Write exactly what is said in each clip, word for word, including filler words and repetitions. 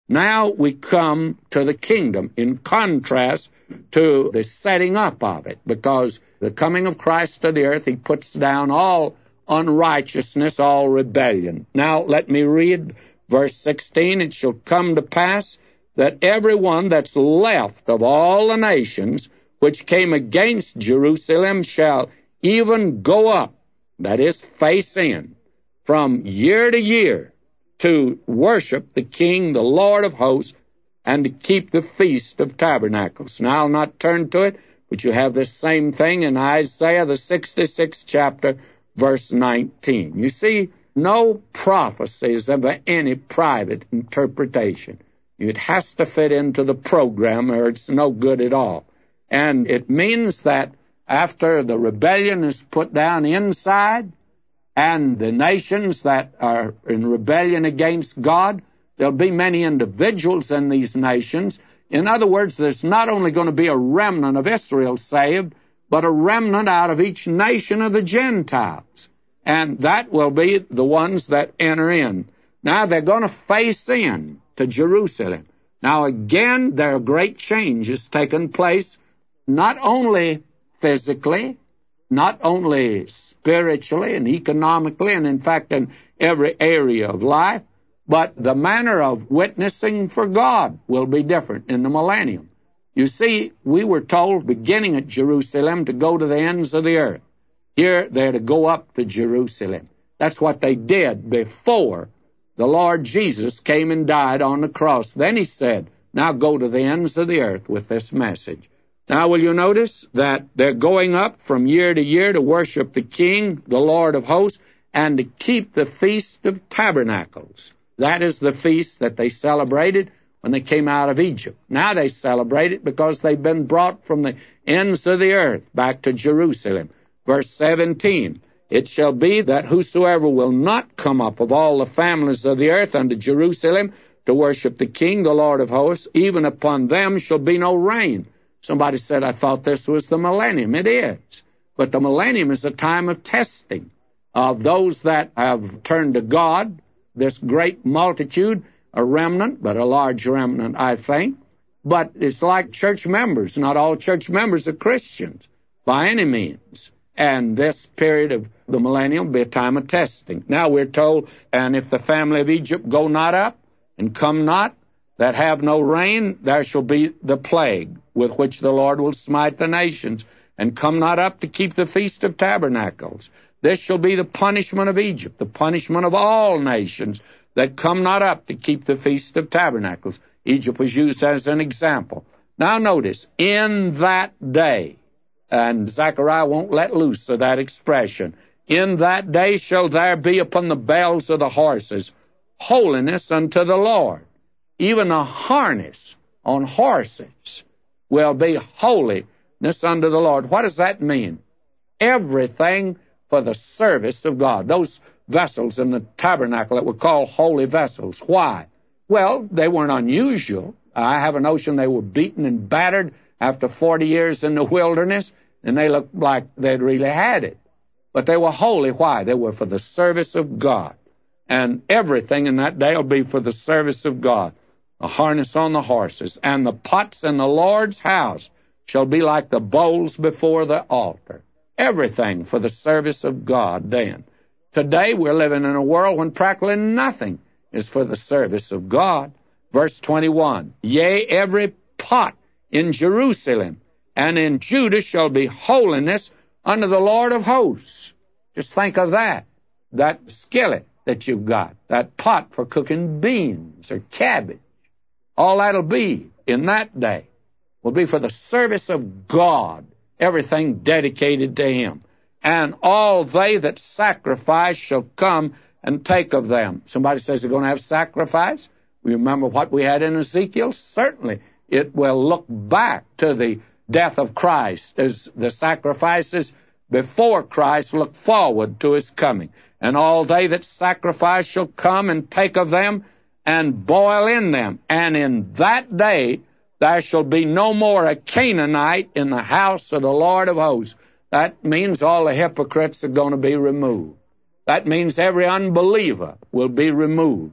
Now we come to the kingdom in contrast to the setting up of it, because the coming of Christ to the earth, he puts down all unrighteousness, all rebellion. Now let me read verse sixteen. It shall come to pass that every one that's left of all the nations which came against Jerusalem shall even go up, that is, face in, from year to year, to worship the King, the Lord of hosts, and to keep the Feast of Tabernacles. Now, I'll not turn to it, but you have this same thing in Isaiah, the sixty-sixth chapter, verse nineteen. You see, no prophecy is of any private interpretation. It has to fit into the program, or it's no good at all. And it means that after the rebellion is put down inside, and the nations that are in rebellion against God, there'll be many individuals in these nations. In other words, there's not only going to be a remnant of Israel saved, but a remnant out of each nation of the Gentiles. And that will be the ones that enter in. Now, they're going to face in to Jerusalem. Now, again, there are great changes taking place, not only physically, not only spiritually and economically, and in fact in every area of life, but the manner of witnessing for God will be different in the millennium. You see, we were told, beginning at Jerusalem, to go to the ends of the earth. Here, they're to go up to Jerusalem. That's what they did before the Lord Jesus came and died on the cross. Then he said, now go to the ends of the earth with this message. Now, will you notice that they're going up from year to year to worship the King, the Lord of hosts, and to keep the Feast of Tabernacles. That is the feast that they celebrated when they came out of Egypt. Now they celebrate it because they've been brought from the ends of the earth back to Jerusalem. Verse seventeen, it shall be that whosoever will not come up of all the families of the earth unto Jerusalem to worship the King, the Lord of hosts, even upon them shall be no rain. Somebody said, I thought this was the millennium. It is. But the millennium is a time of testing of those that have turned to God, this great multitude, a remnant, but a large remnant, I think. But it's like church members. Not all church members are Christians by any means. And this period of the millennium will be a time of testing. Now we're told, and if the family of Egypt go not up and come not, that have no rain, there shall be the plague with which the Lord will smite the nations, and come not up to keep the Feast of Tabernacles. This shall be the punishment of Egypt, the punishment of all nations that come not up to keep the Feast of Tabernacles. Egypt was used as an example. Now notice, in that day, and Zechariah won't let loose of that expression, in that day shall there be upon the bells of the horses holiness unto the Lord. Even a harness on horses will be holiness unto the Lord. What does that mean? Everything for the service of God. Those vessels in the tabernacle that were called holy vessels. Why? Well, they weren't unusual. I have a notion they were beaten and battered after forty years in the wilderness, and they looked like they'd really had it. But they were holy. Why? They were for the service of God. And everything in that day will be for the service of God. A harness on the horses, and the pots in the Lord's house shall be like the bowls before the altar. Everything for the service of God then. Today we're living in a world when practically nothing is for the service of God. Verse twenty-one, yea, every pot in Jerusalem and in Judah shall be holiness unto the Lord of hosts. Just think of that, that skillet that you've got, that pot for cooking beans or cabbage. All that'll be in that day will be for the service of God, everything dedicated to Him. And all they that sacrifice shall come and take of them. Somebody says they're going to have sacrifice. We remember what we had in Ezekiel. Certainly, it will look back to the death of Christ as the sacrifices before Christ look forward to His coming. And all they that sacrifice shall come and take of them and boil in them. And in that day there shall be no more a Canaanite in the house of the Lord of hosts. That means all the hypocrites are going to be removed. That means every unbeliever will be removed.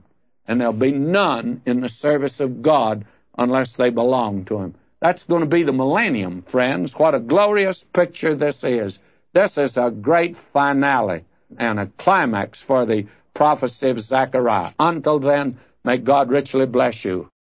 and there'll be none in the service of God unless they belong to Him. That's going to be the millennium, friends. What a glorious picture this is. This is a great finale and a climax for the prophecy of Zechariah. Until then, may God richly bless you.